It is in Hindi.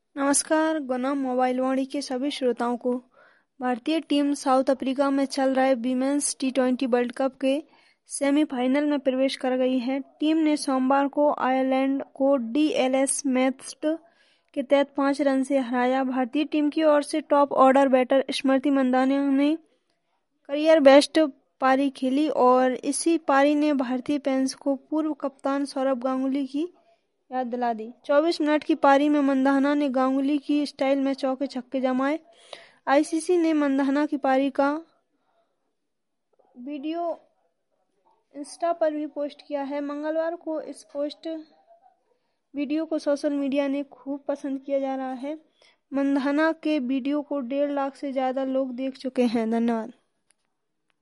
नमस्कार गुना मोबाइल वाणी के सभी श्रोताओं को। भारतीय टीम साउथ अफ्रीका में चल रहे वीमेंस टी20 वर्ल्ड कप के सेमीफाइनल में प्रवेश कर गई है। टीम ने सोमवार को आयरलैंड को डीएलएस मैच के तहत 5 रन से हराया। भारतीय टीम की ओर से top order batter Smriti Mandhana ने करियर बेस्ट पारी खेली और इसी पारी ने भारतीय फैंस को पूर्व कप्तान सौरव गांगुली की याद दिला दी। 24 मिनट की पारी में मंदाना ने गांगुली की स्टाइल में चौके छक्के जमाए। आईसीसी ने मंदाना की पारी का वीडियो इंस्टा पर भी पोस्ट किया है। मंगलवार को इस वीडियो को सोशल मीडिया ने खूब पसंद किया जा रहा है। मंदाना के वीडियो को 1.5 लाख से ज्यादा लोग देख चुके हैं। धन्यवाद।